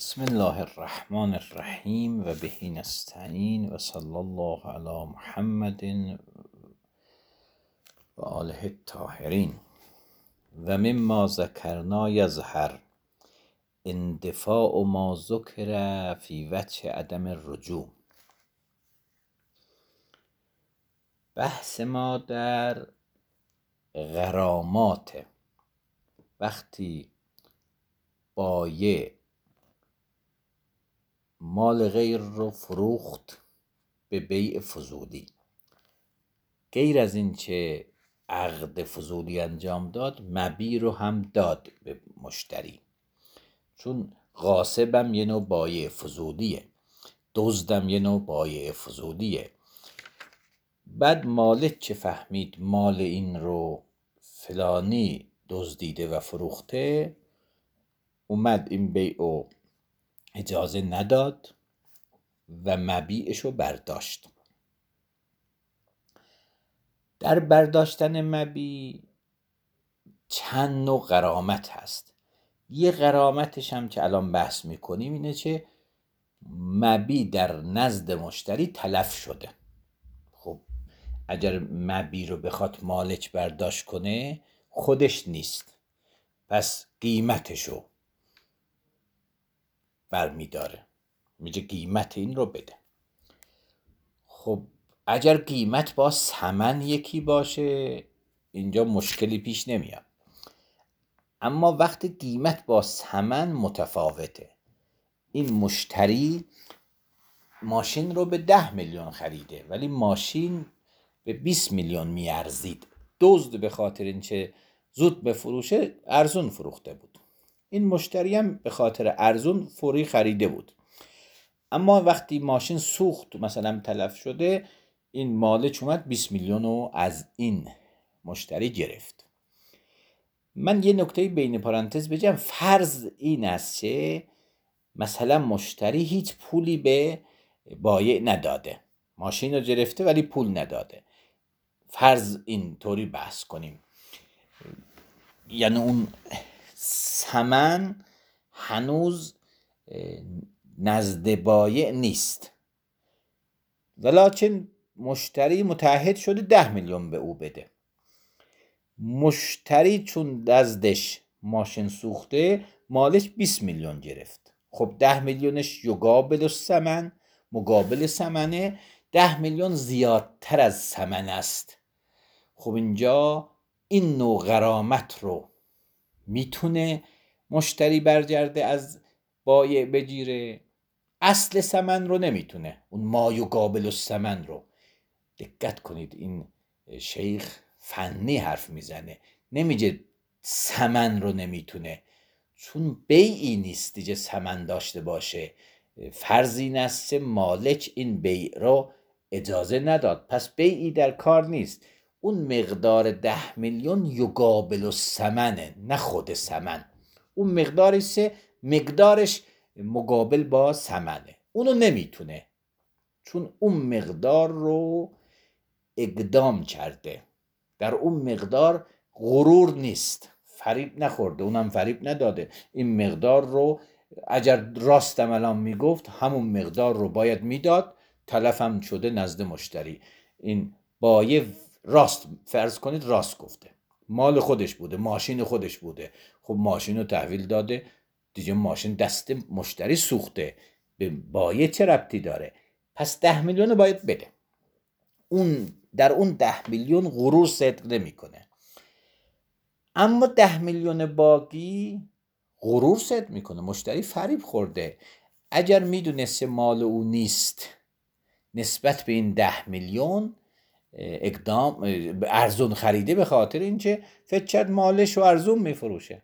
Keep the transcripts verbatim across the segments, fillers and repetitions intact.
بسم الله الرحمن الرحیم و به نستعین و صلی الله علی محمد و آله الطاهرین. و مما ذکرنا یظهر اندفاع ما ذکر فی وجه عدم الرجوع. بحث ما در غرامات، وقتی بایع مال غیر رو فروخت به بیع فضولی، غیر از این که عقد فضولی انجام داد، مبیع رو هم داد به مشتری، چون غاصبم یه نوع بایع فضولیه، دزدم یه نوع بایع فضولیه. بعد مالک که فهمید مال این رو فلانی دزدیده و فروخته، اومد این بیع رو اجازه نداد و مبیعش رو برداشت. در برداشتن مبیع چند نوع غرامت هست. یه غرامتش هم که الان بحث میکنیم اینه که مبیع در نزد مشتری تلف شده. خب اگر مبیع رو بخواد مالک برداشت کنه، خودش نیست، پس قیمتشو برمیداره، میگه قیمت این رو بده. خب اگر قیمت با ثمن یکی باشه، اینجا مشکلی پیش نمیاد. اما وقتی قیمت با ثمن متفاوته، این مشتری ماشین رو به ده میلیون خریده ولی ماشین به بیست میلیون میارزید، دزد به خاطر اینکه زود بفروشه ارزون فروخته بود. این مشتری هم به خاطر ارزون فوری خریده بود، اما وقتی ماشین سوخت مثلا تلف شده، این مالک اومد بیست میلیون رو از این مشتری گرفت. من یه نکته بین پرانتز بگم، فرض این است که مثلا مشتری هیچ پولی به بایع نداده، ماشین رو گرفته ولی پول نداده. فرض این طوری بحث کنیم، یعنی اون ثمن هنوز نزد بایع نیست، ولیکن مشتری متعهد شده ده میلیون به او بده. مشتری چون نزدش ماشین سوخته، مالک بیست میلیون گرفت. خب ده میلیونش یقابل الثمن، مقابل ثمنه، ده میلیون زیادتر از ثمن است. خب اینجا این نوع غرامت رو میتونه مشتری برگرده از بایع بگیره، اصل ثمن رو نمیتونه، اون ما یقابل الثمن رو. دقت کنید، این شیخ فنی حرف میزنه، نمیگه ثمن رو نمیتونه، چون بیعی نیست دیگه ثمن داشته باشه. فرض این است مالک این بیع رو اجازه نداد، پس بیعی در کار نیست. اون مقدار ده میلیون یقابل الثمنه، نه خود ثمن. اون مقدارش مقدارش مقابل با ثمنه، اونو نمیتونه، چون اون مقدار رو اقدام کرده، در اون مقدار غرور نیست، فریب نخورده، اونم فریب نداده. این مقدار رو اگر راستم الان میگفت، همون مقدار رو باید میداد، تلفم شده نزد مشتری. این بایع راست، فرض کنید راست گفته، مال خودش بوده، ماشین خودش بوده. خب ماشین رو تحویل داده دیگه، ماشین دست مشتری سوخته، به بایع چه ربطی داره؟ پس ده میلیون باید بده. اون در اون ده میلیون غرور صدق نمیکنه. اما ده میلیون باقی غرور صدق میکنه، مشتری فریب خورده. اگر میدونست مال او نیست، نسبت به این ده میلیون اقدام ارزون خریده، به خاطر اینکه فکر کرد مالش رو ارزون میفروشه.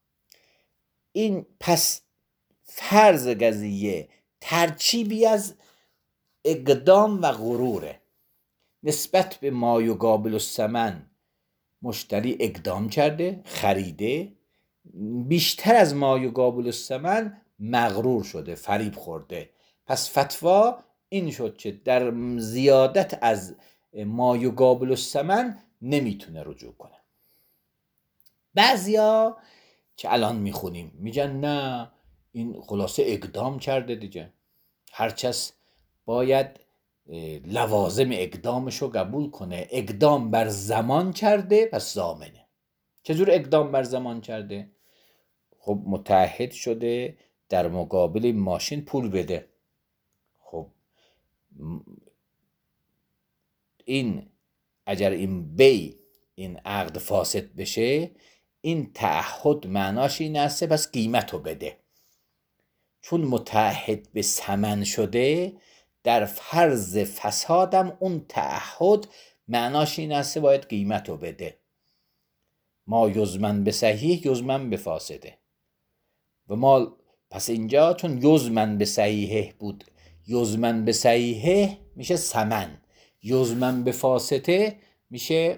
این پس فرض قضیه ترکیبی از اقدام و غروره. نسبت به ما یقابل الثمن مشتری اقدام کرده، خریده، بیشتر از ما یقابل الثمن مغرور شده، فریب خورده. پس فتوا این شد که در زیادت از ما یقابل الثمن نمیتونه رجوع کنه. بعضیا که الان میخونیم میگن نه، این خلاصه اقدام کرده دیگه. هرچس باید لوازم اقدامش رو قبول کنه. اقدام بر زمان کرده پس ضامنه. چجور اقدام بر زمان کرده؟ خب متعهد شده در مقابل ماشین پول بده. خب این اگر این بی این عقد فاسد بشه، این تعهد معناش این است پس قیمت رو بده. چون متعهد به ثمن شده، در فرض فسادم اون تعهد معناش این است باید قیمت رو بده. ما یزمن به صحیح یزمن به فاسده. و ما پس اینجا چون یزمن به صحیح بود، یزمن به صحیح میشه ثمن، یزمن به فاسده میشه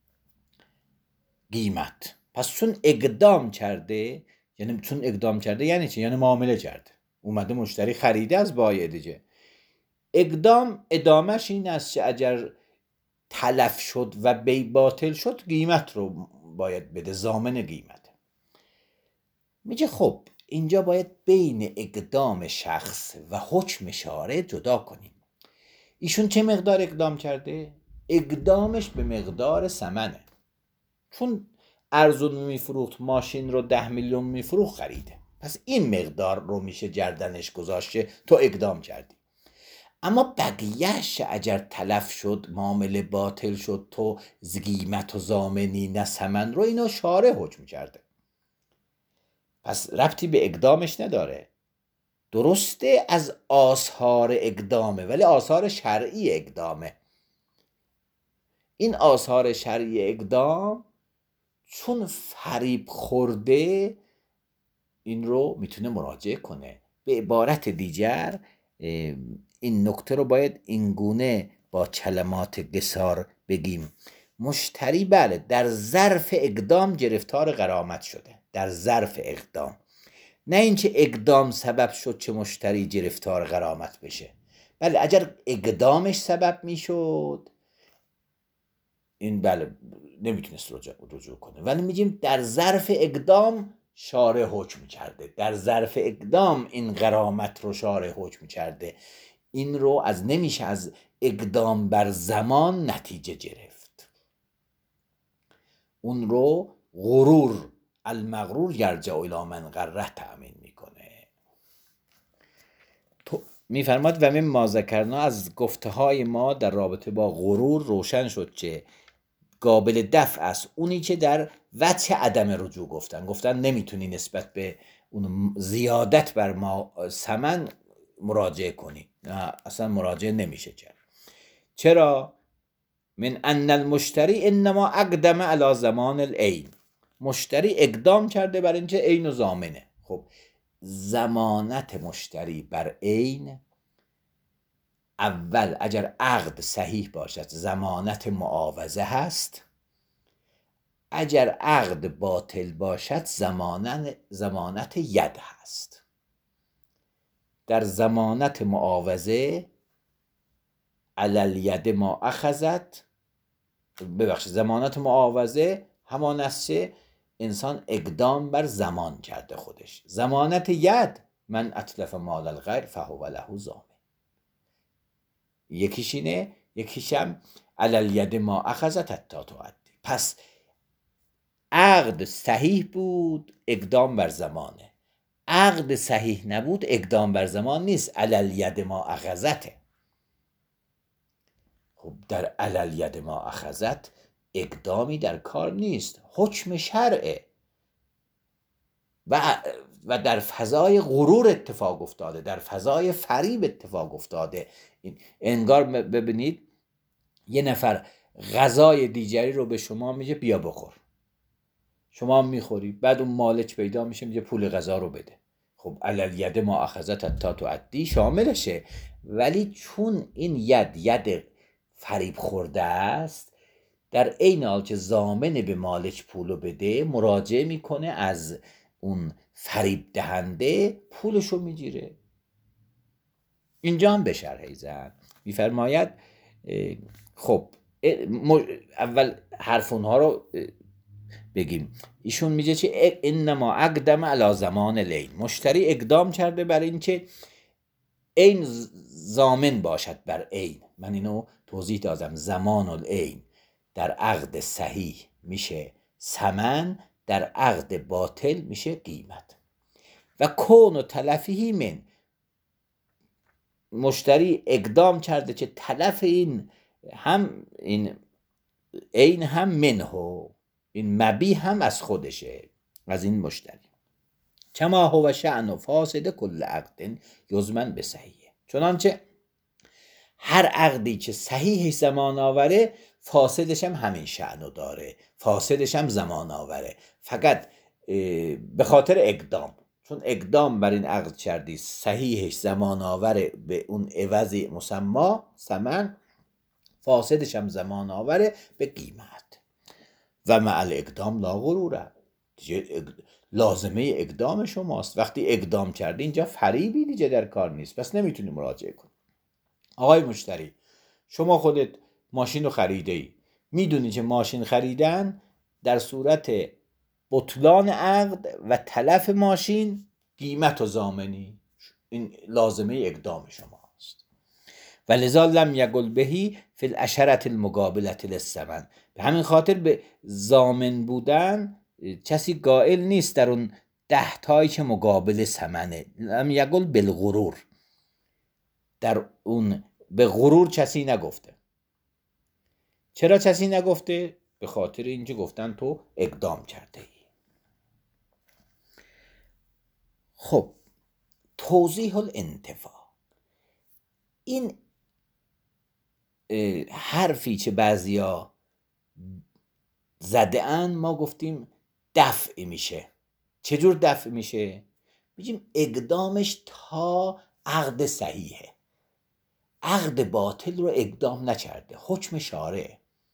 قیمت. پس چون اقدام کرده، یعنی چون اقدام کرده یعنی چی؟ یعنی معامله کرده، اومده مشتری خریده از بای دیگه. اقدام ادامش این است که اگر تلف شد و بی باطل شد، قیمت رو باید بده، ضامن قیمت. میگه خب اینجا باید بین اقدام شخص و حکم شارع جدا کنیم. ایشون چه مقدار اقدام کرده؟ اقدامش به مقدار ثمنه. چون ارزون میفروخت، ماشین رو ده میلیون میفروخت خریده، پس این مقدار رو میشه گردنش گذاشته، تو اقدام کردی. اما بقیهش اگر تلف شد، معامله باطل شد، تو قیمت و ضامنی نه ثمن رو، اینو شارع حکم کرده، پس ربطی به اقدامش نداره. درسته از آثار اقدامه، ولی آثار شرعی اقدامه. این آثار شرعی اقدام چون فریب خورده، این رو میتونه مراجعه کنه. به عبارت دیگر این نکته رو باید اینگونه با کلمات قصار بگیم. مشتری بله در ظرف اقدام گرفتار غرامت شده، در ظرف اقدام، نه اینکه اقدام سبب شد چه مشتری گرفتار غرامت بشه. بله اگر اقدامش سبب میشد، این بله نمیتونست رجوع, رجوع کنه، ولی میگیم در ظرف اقدام شارع حکم کرده، در ظرف اقدام این غرامت رو شارع حکم کرده. این رو از نمیشه از اقدام بر زمان نتیجه گرفت. اون رو غرور المغرور یرجع الی من غره تأمین میکنه. تو میفرماد و من ما ذکرنا، از گفته های ما در رابطه با غرور روشن شد که قابل دفع است. اونی که در وجه عدم رجوع گفتن گفتن نمیتونی نسبت به اون زیادت بر ما ثمن مراجعه کنی، نه اصلا مراجعه نمیشه کرد. چرا؟ من ان المشتری انما اقدم علی زمان العین، مشتری اقدام کرده بر اینکه عین و ضامنه. خب ضمانت مشتری بر عین، اول اگر عقد صحیح باشد ضمانت معاوضه هست، اگر عقد باطل باشد ضمانت ضمانت ید هست. در ضمانت معاوضه علی الید ما اخذت، ببخشید ضمانت معاوضه همان است که انسان اقدام بر زمان کرده خودش. ضمانت ید من اتلف مال الغیر فهو له ضامن. یکیش اینه، یکیشم علی الید ما اخذت حتی تؤدی. پس عقد صحیح بود، اقدام بر زمانه. عقد صحیح نبود، اقدام بر زمان نیست، علی الید ما اخذته. خب در علی الید ما اخذت اقدامی در کار نیست، حکم شرعه و و در فضای غرور اتفاق افتاده، در فضای فریب اتفاق افتاده. انگار ببینید یه نفر غذای دیگری رو به شما میگه بیا بخور، شما میخوری، بعد اون مالک پیدا میشه میگه پول غذا رو بده. خب علی الید ما اخذت حتی تؤدی شاملشه، ولی چون این ید ید فریب خورده است، در عین حال که ضامن به مالک پولو بده، مراجعه میکنه از اون فریب دهنده پولشو میگیره. اینجا هم به شرح ایزن میفرماید خب اول حرف اونها رو بگیم. ایشون میگه چه انما اقدم علی زمان العین، مشتری اقدام کرده بر این که عین ضامن باشد بر عین. من اینو توضیح دادم، زمان العین در عقد صحیح میشه ثمن، در عقد باطل میشه قیمت. و کون و تلفیه من، مشتری اقدام کرده که تلف این هم این عین هم منه، این مبی هم از خودشه، از این مشتری. کما هو شأن و فاسد کل عقد یضمن به صحیح، چنانچه هر عقدی که صحیح زمان آوره فاسدش هم همین شأنو داره، فاسدش هم زمان آوره، فقط به خاطر اقدام، چون اقدام بر این عقد کردی صحیحش زمان آوره به اون عوض مسما ثمن، فاسدش هم زمان آوره به قیمت. و مع الاقدام لا غروره، لازمه اقدام شماست. وقتی اقدام کردی اینجا فریبی دیگه در کار نیست، پس نمیتونی مراجعه کنی. آقای مشتری، شما خودت ماشین رو خریده ای، میدونی که ماشین خریدن در صورت بطلان عقد و تلف ماشین قیمت و ضامنی، این لازمه اقدام شماست. و لذا لم یقل بهی فی العشرة المقابلة للثمن، به همین خاطر به ضامن بودن کسی قائل نیست در اون ده تایی که مقابل ثمنه. لم یقل بالغرور، در اون به غرور کسی نگفته. چرا کسی نگفته؟ به خاطر اینکه گفتن تو اقدام کرده ای. خب توضیح الانتفاع، این حرفی که بعضیا زده ان ما گفتیم دفع میشه. چجور دفع میشه؟ میگیم اقدامش تا عقد صحیحه، عقد باطل رو اقدام نکرده، حکم شارع.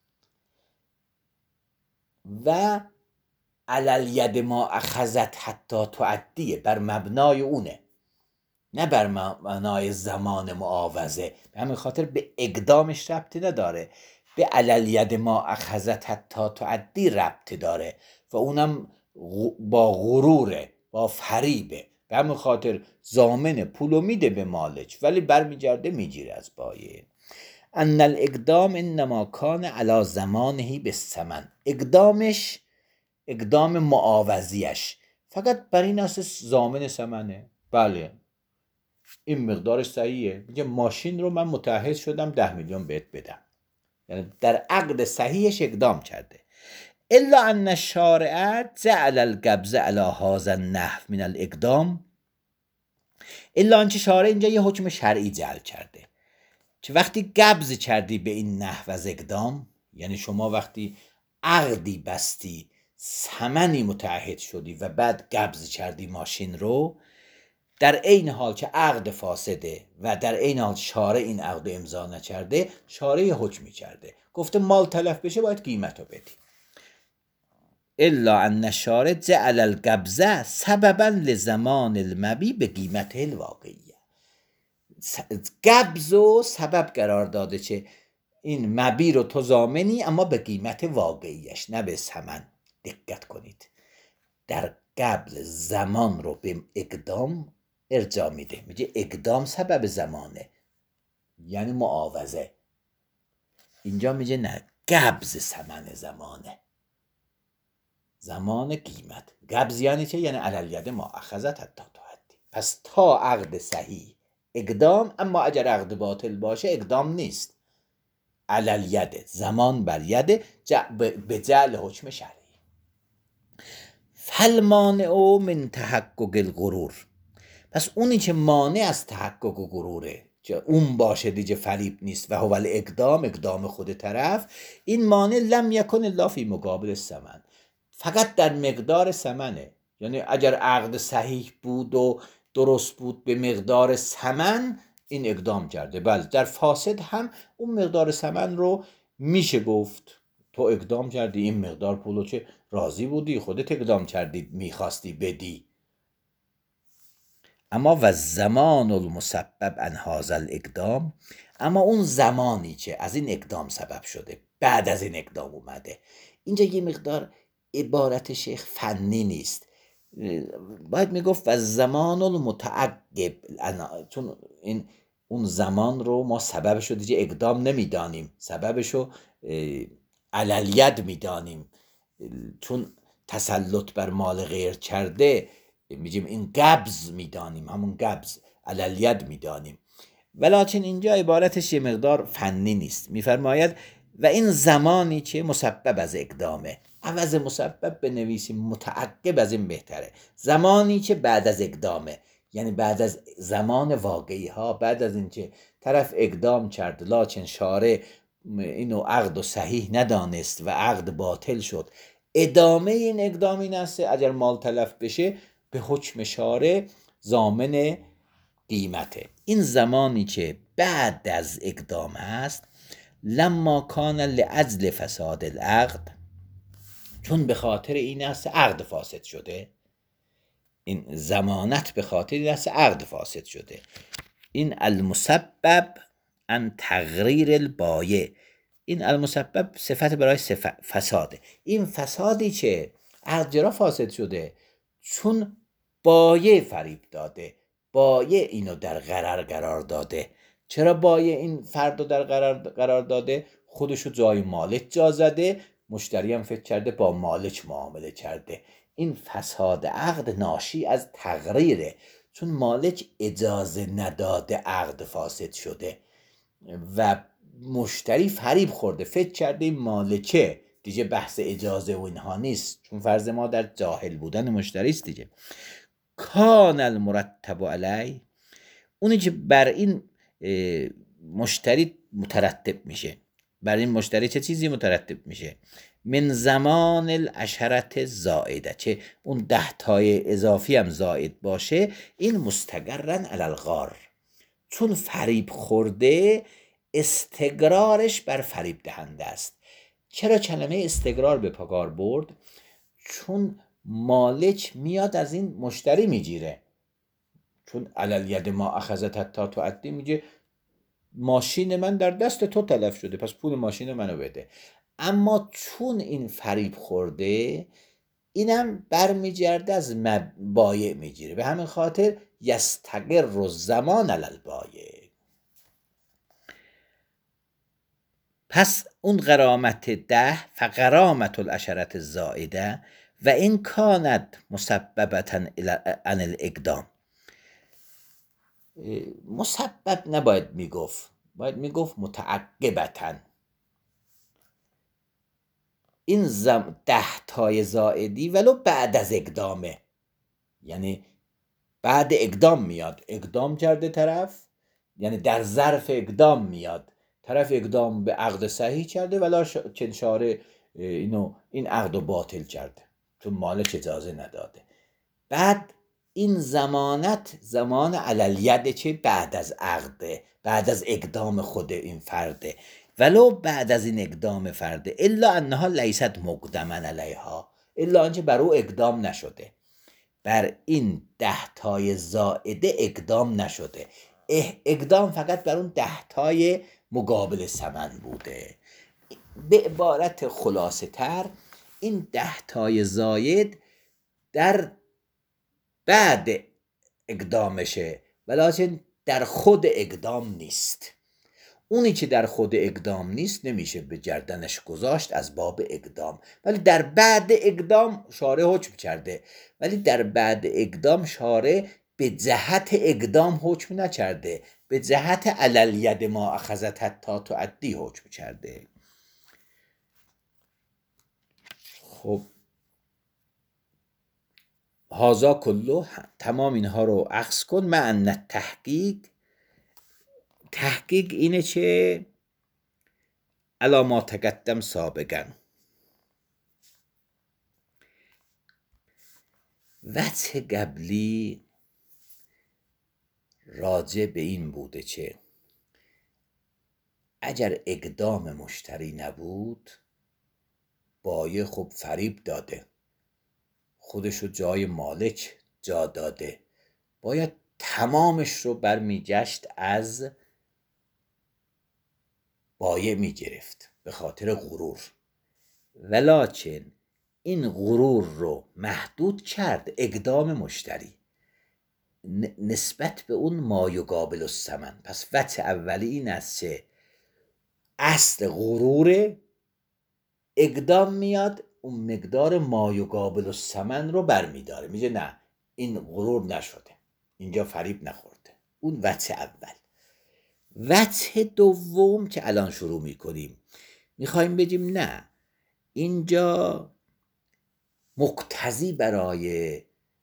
و علل ید ما اخذت حتی تعدیه، بر مبنای اونه، نه بر مبنای زمان معاوضه. به همین خاطر به اقدامش ربطی نداره، به علل ید ما اخذت حتی تعدی ربطی داره و اونم با غروره، با فریبه. به همین خاطر ضامن پولو میده به مالک ولی برمیگرده میگیره از بایه. ان الاقدام انما کان علی زمانه بالثمن، اقدامش اقدام معاوضیش فقط بر این اساس ضامن ثمنه. بله این مقدارش صحیحه، میگه ماشین رو من متعهد شدم ده میلیون بهت بدم، یعنی در عقد صحیحش اقدام کرده. الا ان الشارع جعل القبض علی هذا النحو من الاقدام، الا انچه شارع اینجا یه حکم شرعی جعل کرده که وقتی قبض کردی به این نحو از اقدام، یعنی شما وقتی عقدی بستی، ثمنی متعهد شدی و بعد قبض کردی ماشین رو، در عین حال که عقد فاسده و در عین حال شارع این عقد امضا نکرده، شارع حکمی کرده، گفته مال تلف بشه باید قیمت رو بدی. الا ان الشارع جعل القبض سببا لزمان المبی به قیمته الواقعیه، قبض و سبب قرار داده که این مبی رو تو ضامنی اما به قیمت واقعیش، نه به ثمن. دقت کنید، در قبض زمان رو به اقدام ارجاع میده، میگه اقدام سبب زمانه یعنی معاوضه. اینجا میگه نه، قبض ثمن زمانه، زمان قیمت. قبض یعنی چه؟ یعنی علل ید ما اخذت حتی تعدی. پس تا عقد صحیح اقدام، اما اگر عقد باطل باشه اقدام نیست، علل ید، زمان بر ید به جعل حکم شرعی. فالمانع من تحقق الغرور، پس اونی که مانع از تحقق و غروره که اون باشه دیگه فریب نیست، و هو الاقدام، اقدام خود طرف، این مانع لم یکن الا فی مقابل الثمن، فقط در مقدار ثمنه. یعنی اگر عقد صحیح بود و درست بود به مقدار ثمن، این اقدام کرده. بله در فاسد هم اون مقدار ثمن رو میشه گفت تو اقدام کردی، این مقدار پولو چه راضی بودی، خودت اقدام کردی میخواستی بدی. اما و زمان المسبب عن هذا الاقدام، اما اون زمانی که از این اقدام سبب شده، بعد از این اقدام اومده، اینجا یه مقدار عبارت شیخ فنی نیست، باید میگفت و زمان المتعقب، چون این اون زمان رو ما سببش رو دیگه اقدام نمیدانیم، سببش رو علالید میدانیم، چون تسلط بر مال غیر کرده میگیم این قبض میدانیم، همون قبض علالید میدانیم. ولیکن اینجا عبارتش یه مقدار فنی نیست. میفرماید و این زمانی که مسبب از اقدامه، عوض مسبب بنویسیم متعقب، از این بهتره. زمانی که بعد از اقدامه، یعنی بعد از زمان واقعی ها، بعد از اینکه طرف اقدام کرد لکن شارع اینو عقد و صحیح ندانست و عقد باطل شد، ادامه این اقدام این است اگر مال تلف بشه به حکم شارع ضامن قیمته. این زمانی که بعد از اقدام هست، لما کان لاجل فساد العقد، چون به خاطر این است عقد فاسد شده، این زمانت به خاطر این است عقد فاسد شده. این المسبب ان تغریر البایع، این المسبب صفت برای صفت فساده. این فسادی که عقد فاسد شده چون بایع فریب داده، بایع اینو در غرر قرار داده. چرا بایع این فرد رو در غرر قرار داده؟ خودشو جای مالک جا زده، مشتری هم فکر کرده با مالک معامله کرده. این فساد عقد ناشی از تغریره، چون مالک اجازه نداده عقد فاسد شده و مشتری فریب خورده، فکر کرده این مالکه، دیگه بحث اجازه و اینها نیست، چون فرض ما در جاهل بودن مشتری است دیگه. کان المرتب علی، اونی که بر این مشتری مترتب میشه، بر این مشتری چه چیزی مترتب میشه؟ من زمان العشرت زائده، چه اون ده تای اضافی هم زائد باشه، این مستقرن علی الغار، چون فریب خورده استقرارش بر فریب دهنده است. چرا کلمه استقرار به کار برد؟ چون مالک میاد از این مشتری میگیره، چون علالید ما اخذت حتی تعدی، میگه ماشین من در دست تو تلف شده پس پول ماشین منو بده. اما چون این فریب خورده اینم برمیگرده از بایع میگیره، به همین خاطر یستقر الزمان علی البایع. پس اون غرامت ده فغرامت العشرت الزائده و این کانت مسببتا عن الاقدام. مسبب نباید میگفت، باید میگفت متعقبتا. این زم ده تای زائدی ولو بعد از اقدامه، یعنی بعد اقدام میاد، اقدام کرده طرف، یعنی در ظرف اقدام میاد، طرف اقدام به عقد صحیح کرده ولی چند شارع اینو این عقد رو باطل کرده چون مالک اجازه نداده. بعد این زمانت زمان علالید چه؟ بعد از عقده، بعد از اقدام خود این فرده، ولو بعد از این اقدام فرده، الا انها لیست مقدما علیها، الا آنچه بر او اقدام نشده، بر این ده تای زائده اقدام نشده، اقدام فقط بر اون ده تای مقابل ثمن بوده. به عبارت خلاصه تر، این ده تای زاید در بعد اقدامشه ولیکن در خود اقدام نیست. اونی که در خود اقدام نیست نمیشه به گردنش گذاشت از باب اقدام، ولی در بعد اقدام شارع حکم کرده، ولی در بعد اقدام شارع به جهت اقدام حکم نکرده، به جهت علالید ما اخذت حتی تعدی حکم کرده. خب هازا کلو، تمام اینها رو اخذ کن. معنی تحقیق، تحقیق اینه چه علامه تقدم سابقا، وجه قبلی راجع به این بوده که اگر اقدام مشتری نبود، بایع خب فریب داده، خودشو جای مالک جا داده، باید تمامش رو برمی گشت از بایع می گرفت به خاطر غرور. ولیکن این غرور رو محدود کرد اقدام مشتری نسبت به اون ما یقابل الثمن. پس وجه اولی این است که اصل غرور اقدام میاد اون مقدار ما یقابل الثمن رو برمیداره، میگه نه این غرور نشده، اینجا فریب نخورده. اون وجه اول. وجه دوم که الان شروع میکنیم، میخوایم بگیم نه اینجا مقتضی برای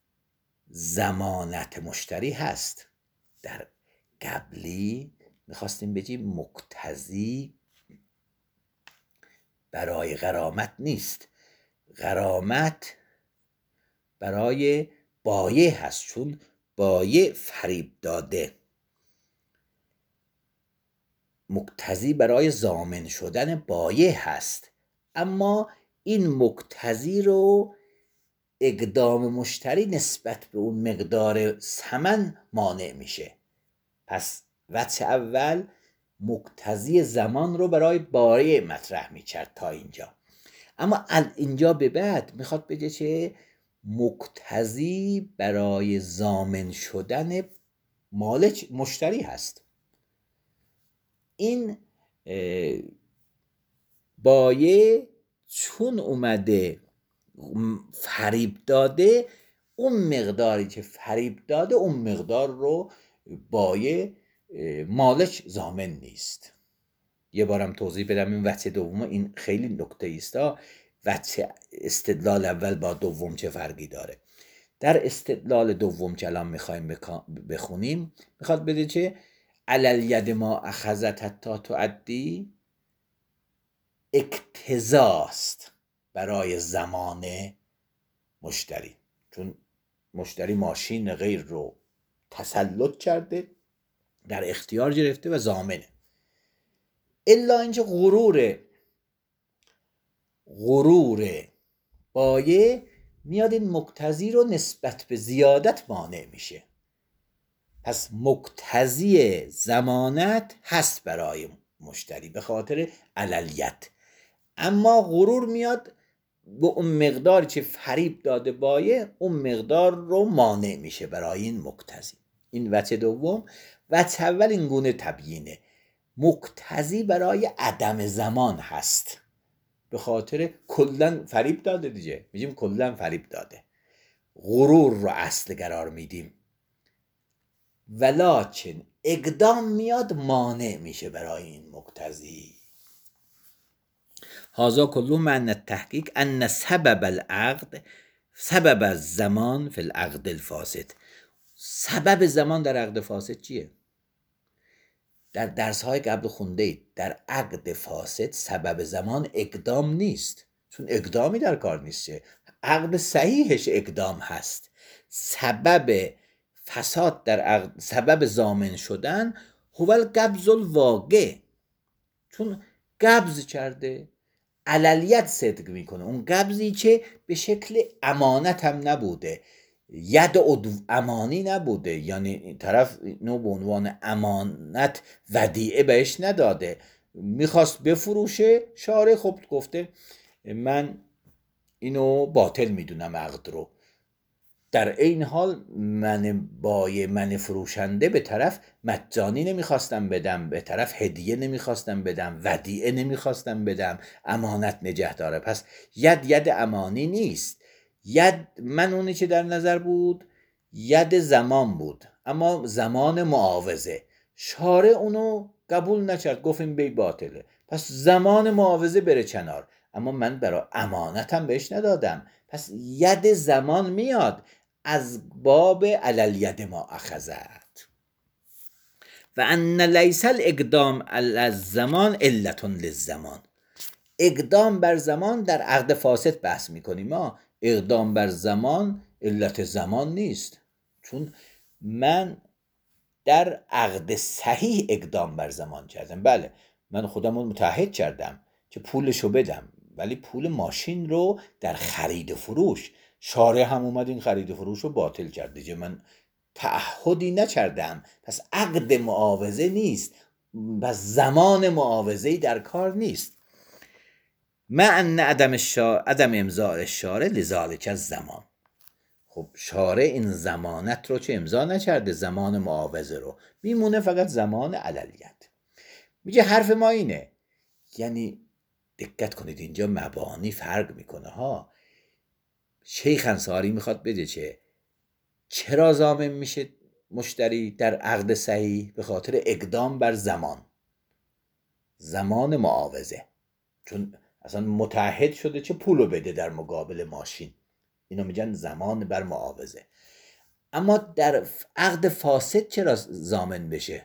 ضمانت مشتری هست. در قبلی میخواستیم بگیم مقتضی برای غرامت نیست، غرامت برای بایع هست چون بایع فریب داده. مقتضی برای ضامن شدن بایع هست، اما این مقتضی رو اقدام مشتری نسبت به اون مقدار ثمن مانع میشه. پس وجه اول مقتضی زمان رو برای بایع مطرح میکرد تا اینجا، اما اینجا به بعد میخواد بگه که مقتضی برای ضامن شدن مالک مشتری هست. این بایع چون اومده فریب داده، اون مقداری که فریب داده اون مقدار رو بایع مالک ضامن نیست. یه بارم توضیح بدم این وجه دوم، این خیلی نکته است. وجه استدلال اول با دوم چه فرقی داره؟ در استدلال دوم که الان میخوایم بخونیم میخواد بده چه علل ید ما اخذت حتی تعدی اقتضاست برای زمان مشتری، چون مشتری ماشین غیر رو تسلط کرده، در اختیار گرفته و ضامنه. الا اینکه غرور غرور بایع میاد این مقتضی رو نسبت به زیادت مانع میشه. پس مقتضی ضمانت هست برای مشتری به خاطر عللیت، اما غرور میاد به اون مقداری که فریب داده بایع اون مقدار رو مانع میشه برای این مقتضی. این وجه دوم. وجه اول این گونه تبیینه، مقتضی برای عدم زمان هست به خاطر کلن فریب داده دیگه، میگیم کلن فریب داده، غرور رو اصل قرار میدیم، ولکن اقدام میاد مانع میشه برای این مقتضی. هذا كله معنى التحقیق ان سبب العقد سبب الزمان فی العقد الفاسد. سبب زمان در عقد فاسد چیه؟ در درس های قبل خونده اید در عقد فاسد سبب زمان اقدام نیست، چون اقدامی در کار نیست. عقد صحیحش اقدام هست. سبب فساد در عقد، سبب ضامن شدن هو القبض الواقع، چون قبض کرده عللیت صدق میکنه، اون قبضی که به شکل امانت هم نبوده، ید امانی نبوده، یعنی طرف اینو به عنوان امانت ودیعه بهش نداده، میخواست بفروشه، شارع خب گفته من اینو باطل میدونم عقد رو، در این حال من بایع من فروشنده به طرف مجانی نمیخواستم بدم، به طرف هدیه نمیخواستم بدم، ودیعه نمیخواستم بدم، امانت نگه داره. پس ید ید امانی نیست، ید من اونی که در نظر بود ید زمان بود، اما زمان معاوضه شارع اونو قبول نکرد، گفت این بی باطله، پس زمان معاوضه بره کنار، اما من برای امانتم بهش ندادم، پس ید زمان میاد از باب علل ید ما اخذت. و ان لیس الاقدام علی الزمان علت للزمان. اقدام بر زمان در عقد فاسد بحث میکنیم، ما اقدام بر زمان علت زمان نیست، چون من در عقد صحیح اقدام بر زمان کردم. بله من خودم رو متعهد کردم که پولشو بدم، ولی پول ماشین رو در خرید فروش شارع هم اومد این خرید فروش رو باطل کرد دیگه، من تعهدی نکردم، پس عقد معاوضه نیست، پس زمان معاوضه‌ای در کار نیست. مع ان عدم الشارع عدم امضاء الشارع لذالک الزمان. خب شارع این زمانت رو چه امضا نکرده، زمان معاوضه رو، میمونه فقط زمان علیت. میگه حرف ما اینه، یعنی دقت کنید اینجا مبانی فرق میکنه ها. شیخ انصاری میخواد بده چه چرا ضامن میشه مشتری در عقد صحیح؟ به خاطر اقدام بر زمان، زمان معاوضه، چون اصلا متعهد شده چه پولو بده در مقابل ماشین، اینو میگن زمان بر معاوضه. اما در عقد فاسد چرا ضامن بشه؟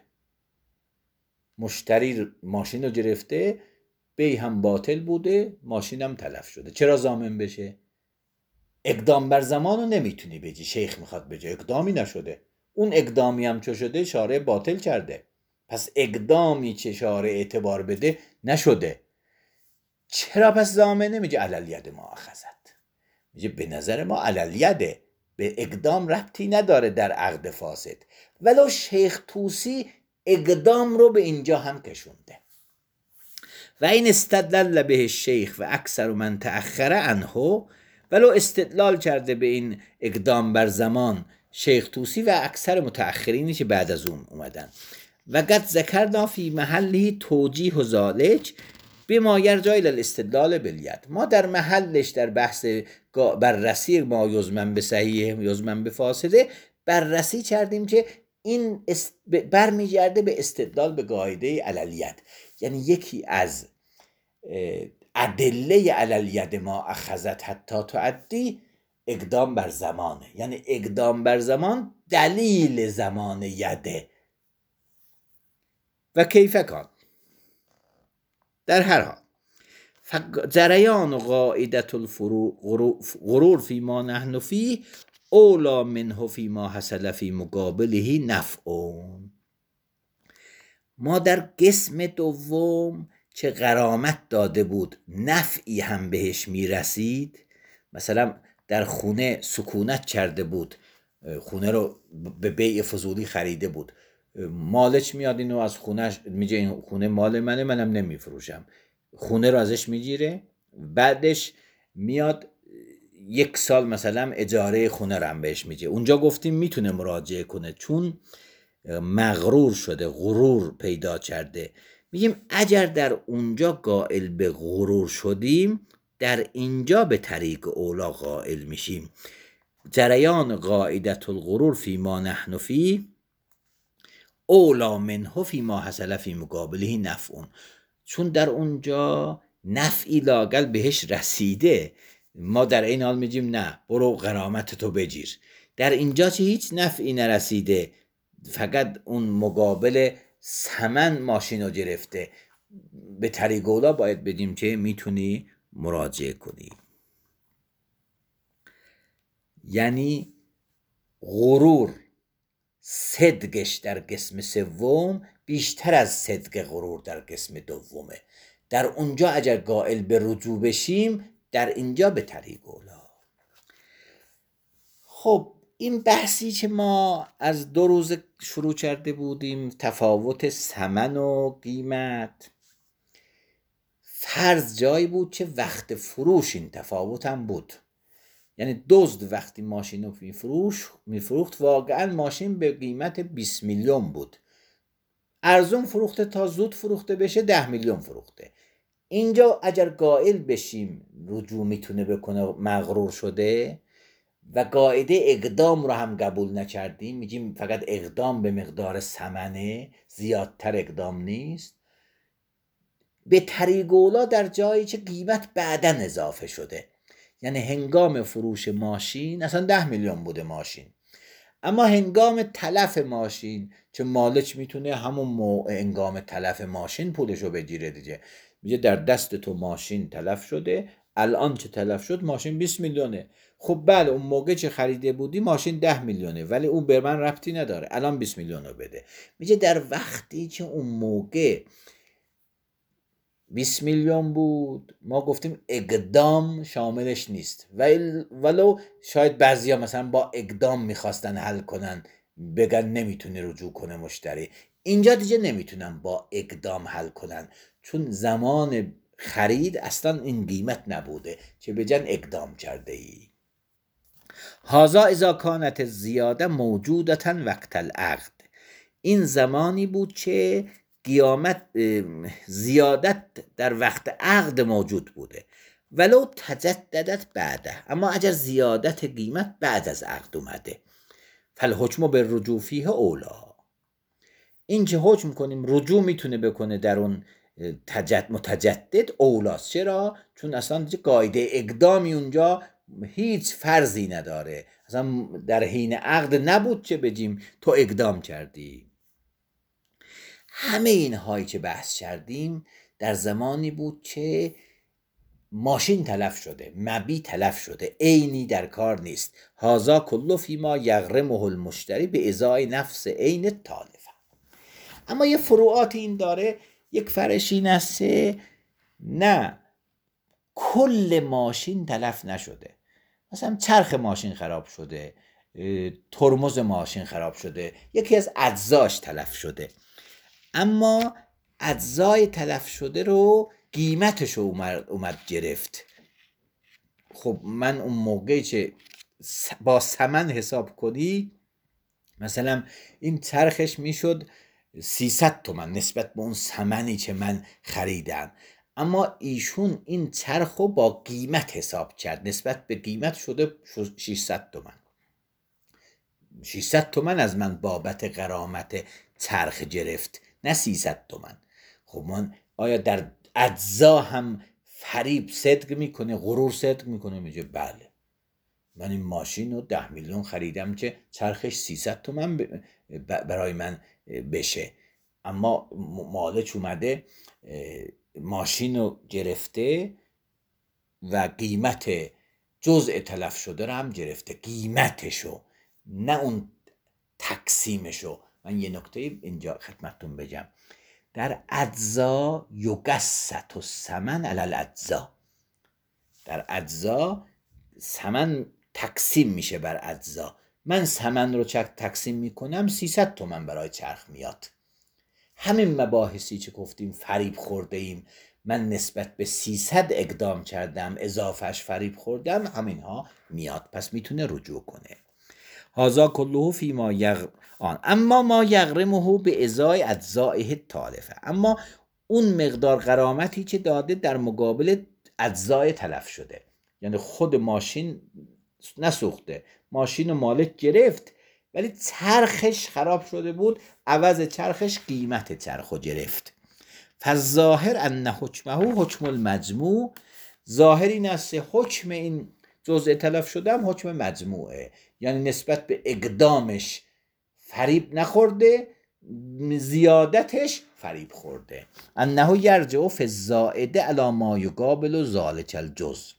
مشتری ماشین رو گرفته، بی هم باطل بوده، ماشین هم تلف شده، چرا ضامن بشه؟ اقدام بر زمان رو نمیتونی بگی شیخ میخواد بگه اقدامی نشده، اون اقدامی هم چه شده شارع باطل کرده، پس اقدامی چه شارع اعتبار بده نشده، چرا پس ضامن نمیگه علالید ما اخذت؟ میگه به نظر ما علالید به اقدام ربطی نداره در عقد فاسد، ولو شیخ طوسی اقدام رو به اینجا هم کشونده. و این استدلال به الشیخ و اکثر من تأخر عنه، ولو استدلال کرده به این اقدام بر زمان شیخ طوسی و اکثر متأخرینی که بعد از اون اومدن. و قد ذکرنا فی محلی توجیه ذالک بما یرجع الی الاستدلال بالید. ما در محلش در بحث بررسی ما یزمن به صحیح یزمن به فاسده بررسی کردیم که این برمیگرده به استدلال به قاعده علالید، یعنی یکی از ادله علالید ما اخذت حتی تعدی اقدام بر زمانه، یعنی اقدام بر زمان دلیل زمان یده. و کیف کان در هر حال جریان قاعدت الغرور فی ما نحن فیه اولا منه فی ما حصل فی مقابله نفعون. ما در قسم دوم چه غرامت داده بود نفعی هم بهش میرسید، مثلا در خونه سکونت کرده بود، خونه رو به بیع فضولی خریده بود، مالک میاد اینو از خونهش میگه این خونه مال منه، منم نمیفروشم، خونه رو ازش میگیره، بعدش میاد یک سال مثلا اجاره خونه رو هم بهش میگه، اونجا گفتیم میتونه مراجعه کنه چون مغرور شده، غرور پیدا کرده. میگیم اگر در اونجا قائل به غرور شدیم، در اینجا به طریق اولا قائل میشیم. جریان قاعدت الغرور فی ما نحن فی اولا منه فی ما حصل فی مقابله نفعون، چون در اونجا نفعی لاقل بهش رسیده، ما در این حال میگیم نه برو غرامت تو بگیر، در اینجا چه هیچ نفعی نرسیده، فقط اون مقابل ثمن ماشین رو گرفته، به طریق اولا باید بدیم که میتونی مراجعه کنی. یعنی غرور صدقش در قسم سوم بیشتر از صدق غرور در قسم دومه، در اونجا اگر قائل به رجوع بشیم، در اینجا به طریق اولا. خب این بحثی که ما از دو روز شروع کرده بودیم، تفاوت ثمن و قیمت، فرض جایی بود که وقت فروش این تفاوت هم بود، یعنی دزد وقتی ماشین رو میفروش میفروخت واقعا ماشین به قیمت بیست میلیون بود، ارزون فروخته تا زود فروخته بشه ده میلیون فروخته. اینجا اگر قائل بشیم رجوع میتونه بکنه مغرور شده و قاعده اقدام رو هم قبول نکردیم، میگیم فقط اقدام به مقدار ثمنه، زیادتر اقدام نیست، به طریق اولا در جایی که قیمت بعداً اضافه شده، یعنی هنگام فروش ماشین اصلا ده میلیون بوده ماشین، اما هنگام تلف ماشین که مالک میتونه همون موقع هنگام تلف ماشین پولشو بگیره دیگه، میگه در دست تو ماشین تلف شده، الان که تلف شد ماشین بیست میلیونه، خب بله اون موقع که خریده بودی ماشین ده میلیونه ولی اون به من ربطی نداره، الان بیست میلیون رو بده. میگه در وقتی که اون موقع بیست میلیون بود ما گفتیم اقدام شاملش نیست، ولو شاید بعضیا مثلا با اقدام میخواستن حل کنن بگن نمیتونه رجوع کنه مشتری، اینجا دیگه نمیتونن با اقدام حل کنن چون زمان خرید اصلا این قیمت نبوده چه بجن اقدام کرده ای. هذا اذا کانت زیاده موجودتا وقت العقد، این زمانی بود که قیامت زیادت در وقت عقد موجود بوده، ولو تجددت بعده، اما اگر زیادت قیمت بعد از عقد اومده، فالحکم بالرجوع فیه اولا، این که حکم کنیم رجوع میتونه بکنه در اون تجد متجدد اولاست. چرا؟ چون اصلا قاعده اقدامی اونجا هیچ فرضی نداره، اصلا در حین عقد نبود چه بگیم تو اقدام کردی. همه این هایی که بحث کردیم در زمانی بود که ماشین تلف شده، مبی تلف شده، عینی در کار نیست. هازا کلو فیما یغرمه المشتری به ازای نفس عین تالفه. اما یه فروعات این داره، یک فرش این است نه کل ماشین تلف نشده، مثلا چرخ ماشین خراب شده، ترمز ماشین خراب شده، یکی از اجزاش تلف شده، اما اجزای تلف شده رو قیمتش رو اومد گرفت. خب من اون موقعی که با ثمن حساب کنی، مثلا این چرخش میشد سیصد تومن نسبت به اون ثمنی که من خریدم، اما ایشون این چرخ رو با قیمت حساب کرد، نسبت به قیمت شده ششصد تومن. ششصد تومن از من بابت غرامت چرخ گرفت، نه سیصد تومن. خب من آیا در اجزا هم فریب صدق میکنه، غرور صدق میکنه؟ میگه بله من این ماشین رو ده میلیون خریدم که چرخش سیصد تومن برای من بشه، اما مالک اومده ماشین رو گرفته و قیمت جزء تلف شده رو هم گرفته، قیمتشو نه اون تقسیمشو. من یه نکته اینجا خدمتتون بگم، در اجزا یقسط الثمن علی الاجزا، در اجزا ثمن تقسیم میشه بر اجزا. من ثمن رو تقسیم میکنم سیصد تومن برای چرخ میاد. همین مباحثی که گفتیم فریب خورده ایم، من نسبت به سیصد اقدام کردم اضافهش فریب خوردم، همین ها میاد، پس میتونه رجوع کنه. هازا کلهو فی ما یغ... آن اما ما یغرمه به ازای اجزائه تالفه، اما اون مقدار غرامتی که داده در مقابل اجزای تلف شده، یعنی خود ماشین نسوخته، ماشین مالک گرفت ولی چرخش خراب شده بود، عوض چرخش قیمت چرخو گرفت. فالظاهر ان حکمه حکم المجموع، ظاهر این است حکم این جزء تلف شده هم حکم مجموعه، یعنی نسبت به اقدامش فریب نخورده، زیادتش فریب خورده. انه یرجع فی الزائده علی ما یقابل ذلک الجزء،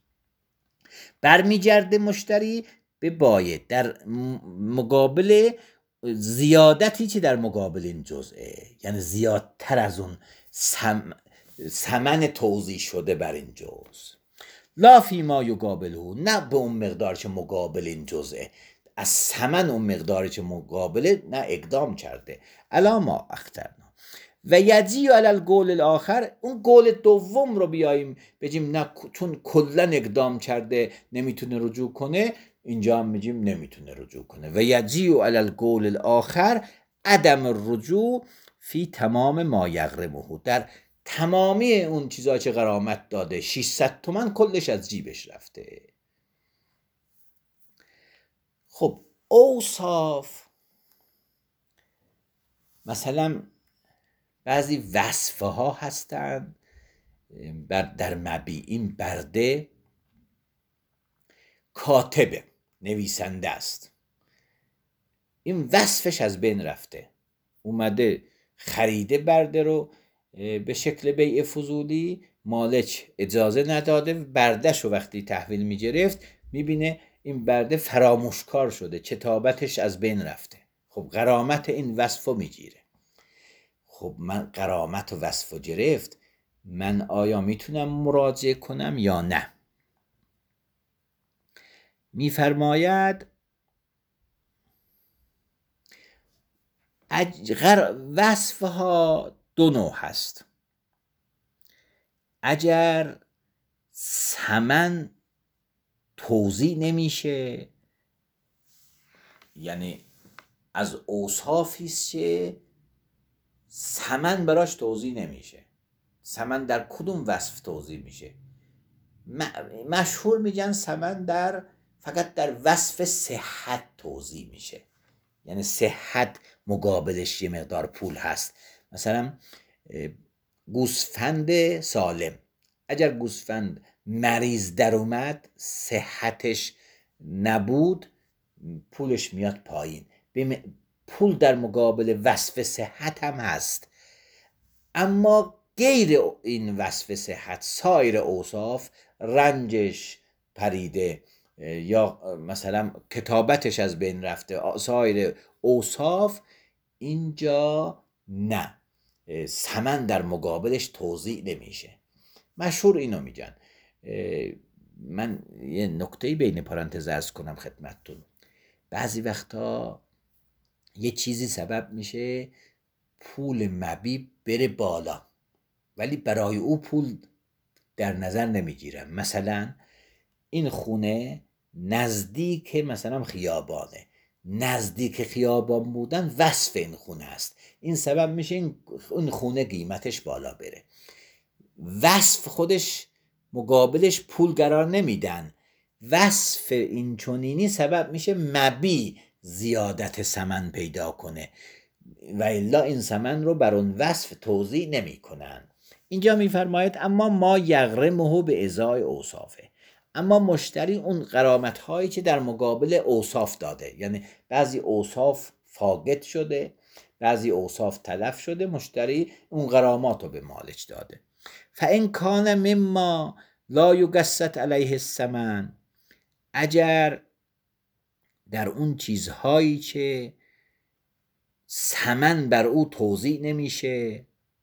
برمیگرده مشتری به باید در مقابل زیادتی که در مقابل این جزئه، یعنی زیادتر از اون سم... ثمن توزیع شده بر این جزء، لا فی ما یقابله، نه به اون مقدار که مقابل این جزئه، از ثمن اون مقداری که مقابله نه اقدام کرده. الا ما اخترنا و یجی علی القول الاخر، اون قول دوم رو بیاییم بگیم نه چون کلا اقدام کرده نمیتونه رجوع کنه، اینجا هم میگیم نمیتونه رجوع کنه. و یجی علی القول الاخر عدم الرجوع فی تمام ما یغرمه، در تمامی اون چیزایی که غرامت داده ششصد تومن کلش از جیبش رفته. خب اوصاف، مثلا بعضی وصفه ها هستن بر در مبیع، این برده کاتبه، نویسنده است، این وصفش از بین رفته، اومده خریده برده رو به شکل بیع فضولی، مالک اجازه نداده، بردهش رو وقتی تحویل میگرفت میبینه این برده فراموشکار شده، کتابتش از بین رفته. خب غرامت این وصف رو میگیره. خب من غرامت و وصف رو گرفت، من آیا میتونم مراجعه کنم یا نه؟ میفرماید غر... وصف ها دو نوع هست. اگر ثمن توزیع نمیشه، یعنی از اوصافی است که ثمن براش توزیع نمیشه. ثمن در کدوم وصف توزیع میشه؟ مشهور میگن ثمن در فقط در وصف صحت توزیع میشه، یعنی صحت مقابلش یه مقدار پول هست. مثلا گوسفند سالم، اگر گوسفند مریض در اومد، صحتش نبود، پولش میاد پایین. پول در مقابل وصف صحت هم هست. اما غیر این وصف صحت، سایر اوصاف، رنجش پریده یا مثلا کتابتش از بین رفته، سایر اوصاف، اینجا نه، ثمن در مقابلش توزیع نمیشه. مشهور اینو میگن. من یه نکته بین پرانتز عرض کنم خدمتتون. بعضی وقتا یه چیزی سبب میشه پول مبی بره بالا، ولی برای او پول در نظر نمیگیرن. مثلا این خونه نزدیک مثلا خیابانه، نزدیک خیابان بودن وصف این خونه است، این سبب میشه این خونه قیمتش بالا بره. وصف خودش مقابلش پول قرار نمیدن، وصف این چنینی سبب میشه مبی زیادت ثمن پیدا کنه و الا این ثمن رو بر اون وصف توزیع نمی کنن. اینجا میفرماید اما ما یغرمه به ازای اوصافه، اما مشتری اون غرامت هایی که در مقابل اوصاف داده، یعنی بعضی اوصاف فاقد شده، بعضی اوصاف تلف شده، مشتری اون غرامات رو به مالک داده. فان کان مما لا یقسط علیه الثمن، اگر در اون چیزهایی که ثمن بر او توزیع نمیشه،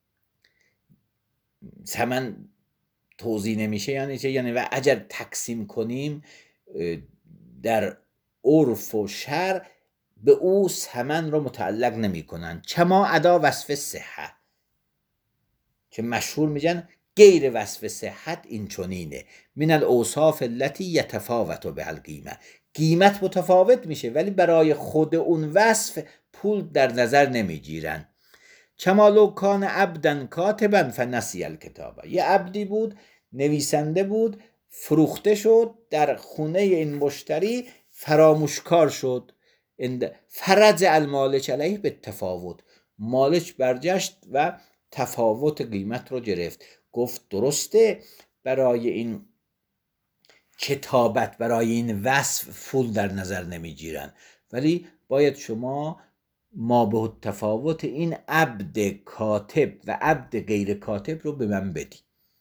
ثمن توزیع نمیشه یعنی چه؟ یعنی و اگر تقسیم کنیم در عرف و شرع به او ثمن رو متعلق نمی کنن. چما ادا وصف صحت، که مشهور میگن غیر وصف صحت این چنینه، من الاوصاف التي یتفاوت به القیمه، قیمت متفاوت میشه ولی برای خود اون وصف پول در نظر نمیگیرن. کما لو کان عبدا کاتبا فنسی الکتابه، یه عبدی بود نویسنده بود، فروخته شد، در خونه این مشتری فراموشکار شد، فرج المالک علیه به تفاوت، مالک برگشت و تفاوت قیمت رو گرفت. گفت درسته برای این کتابت، برای این وصف پول در نظر نمیگیرن، ولی باید شما ما به تفاوت این عبد کاتب و عبد غیر کاتب رو به من بدی.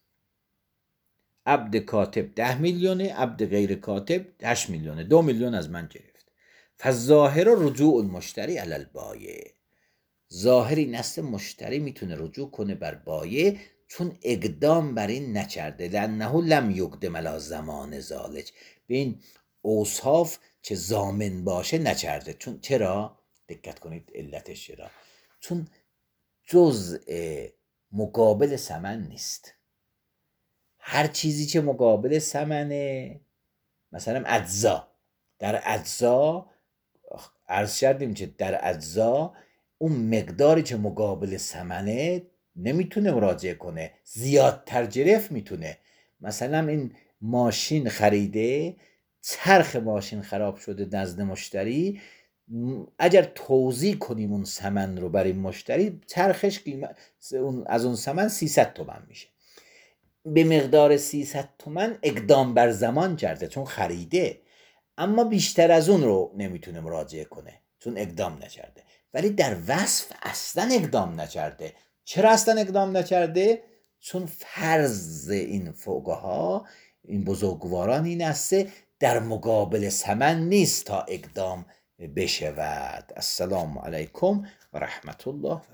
عبد کاتب ده میلیونه، عبد غیر کاتب هشت میلیونه، دو میلیون از من گرفت. فالظاهر رجوع المشتری علی البایع، ظاهری نست مشتری میتونه رجوع کنه بر بایع چون اقدام بر این نکرده، لانه لم یقدم علی زمان ذالک، به این اوصاف که ضامن باشه نکرده. چون چرا؟ دقت کنید علتش چرا؟ چون جزء مقابل ثمن نیست. هر چیزی که مقابل ثمنه، مثلا اجزا، در اجزا عرض کردیم که در اجزا اون مقداری که مقابل ثمنه نمیتونه مراجعه کنه، زیادتر گرفت میتونه. مثلا این ماشین خریده، چرخ ماشین خراب شده نزد مشتری، اگر توزیع کنیم اون ثمن رو برای مشتری، چرخش قیمت از اون ثمن سیصد تومن میشه. به مقدار سیصد تومن اقدام بر زمان کرده چون خریده، اما بیشتر از اون رو نمیتونه مراجعه کنه چون اقدام نکرده. ولی در وصف اصلا اقدام نکرده. چرا اصلا اقدام نکرده؟ چون فرض این فقها، این بزرگواران این است در مقابل ثمن نیست تا اقدام بشود. السلام علیکم و رحمت الله.